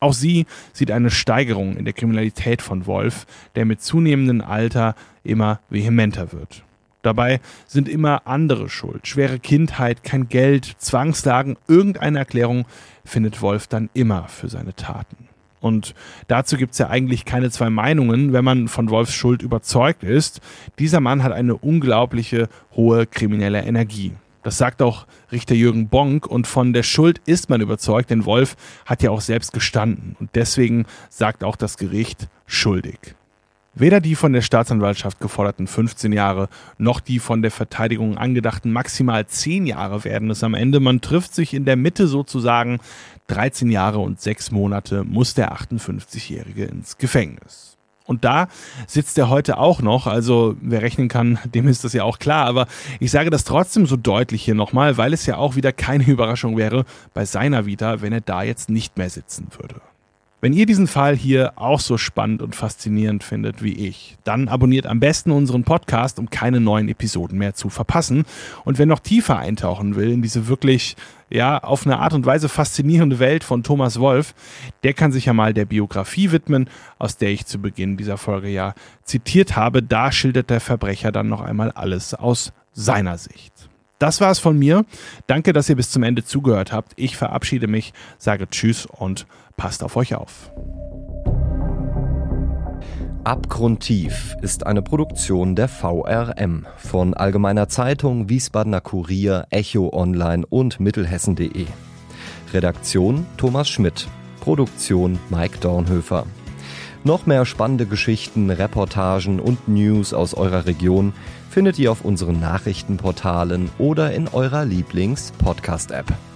Auch sie sieht eine Steigerung in der Kriminalität von Wolf, der mit zunehmendem Alter immer vehementer wird. Dabei sind immer andere schuld. Schwere Kindheit, kein Geld, Zwangslagen, irgendeine Erklärung findet Wolf dann immer für seine Taten. Und dazu gibt es ja eigentlich keine zwei Meinungen, wenn man von Wolfs Schuld überzeugt ist. Dieser Mann hat eine unglaubliche hohe kriminelle Energie. Das sagt auch Richter Jürgen Bonk, und von der Schuld ist man überzeugt, denn Wolf hat ja auch selbst gestanden. Und deswegen sagt auch das Gericht schuldig. Weder die von der Staatsanwaltschaft geforderten fünfzehn Jahre noch die von der Verteidigung angedachten maximal zehn Jahre werden es am Ende. Man trifft sich in der Mitte sozusagen. dreizehn Jahre und sechs Monate muss der achtundfünfzigjährige ins Gefängnis. Und da sitzt er heute auch noch, also wer rechnen kann, dem ist das ja auch klar, aber ich sage das trotzdem so deutlich hier nochmal, weil es ja auch wieder keine Überraschung wäre bei seiner Vita, wenn er da jetzt nicht mehr sitzen würde. Wenn ihr diesen Fall hier auch so spannend und faszinierend findet wie ich, dann abonniert am besten unseren Podcast, um keine neuen Episoden mehr zu verpassen. Und wer noch tiefer eintauchen will in diese wirklich, ja, auf eine Art und Weise faszinierende Welt von Thomas Wolf, der kann sich ja mal der Biografie widmen, aus der ich zu Beginn dieser Folge ja zitiert habe. Da schildert der Verbrecher dann noch einmal alles aus seiner Sicht. Das war's von mir. Danke, dass ihr bis zum Ende zugehört habt. Ich verabschiede mich, sage Tschüss und passt auf euch auf. Abgrundtief ist eine Produktion der V R M von Allgemeiner Zeitung, Wiesbadener Kurier, Echo Online und Mittelhessen punkt de. Redaktion Thomas Schmidt. Produktion Mike Dornhöfer. Noch mehr spannende Geschichten, Reportagen und News aus eurer Region findet ihr auf unseren Nachrichtenportalen oder in eurer Lieblings-Podcast-App.